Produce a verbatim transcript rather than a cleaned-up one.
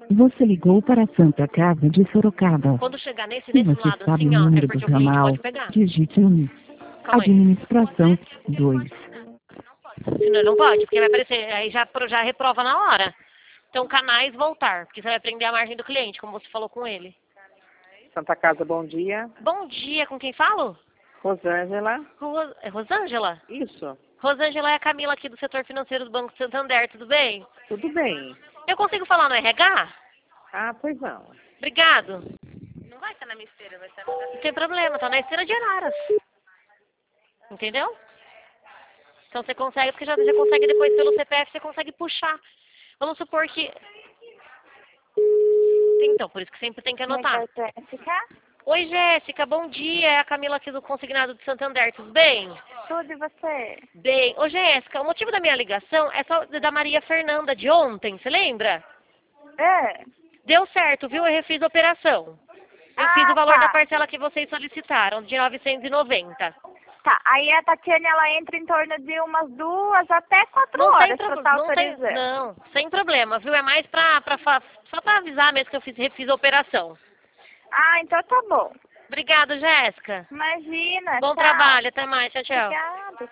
Você ligou para a Santa Casa de Sorocaba. Quando chegar nesse, Se nesse você lado, sabe assim, o ó, é número do porque o cliente ramal, pode pegar. digite um. Calma aí. Administração dois. Senão não pode, porque vai aparecer, aí já, já reprova na hora. Então, canais voltar, porque você vai prender a margem do cliente, como você falou com ele. Santa Casa, bom dia. Bom dia, com quem falo? Rosângela. Ros... É Rosângela? Isso, Rosângela é a Camila aqui do setor financeiro do Banco Santander, tudo bem? tudo bem. Eu consigo falar no R H? Ah, pois não. Obrigado. Não vai estar na minha esteira, vai estar na minha Não tem problema, tá na esteira de Araras. Entendeu? Então você consegue, porque já, já consegue depois pelo C P F, você consegue puxar. Vamos supor que... Então, por isso que sempre tem que anotar. Jéssica? Oi, Jéssica, bom dia. É a Camila aqui do Consignado de Santander, tudo bem? Tudo e você? Bem. Ô, Jéssica, o motivo da minha ligação é só da Maria Fernanda de ontem, você lembra? É. Deu certo, viu? Eu refiz a operação. Eu Ah, fiz o valor tá. da parcela que vocês solicitaram, de novecentos e noventa. Tá, aí a Tatiane, ela entra em torno de umas duas até quatro Não tem horas pra eu problema, estar não tem, autorizando. não, sem problema, viu? É mais pra, pra, fa- só pra avisar mesmo que eu fiz, refiz a operação. Ah, então tá bom. Obrigada, Jéssica. Imagina. Bom tchau. trabalho, até mais, tchau, tchau. Obrigada.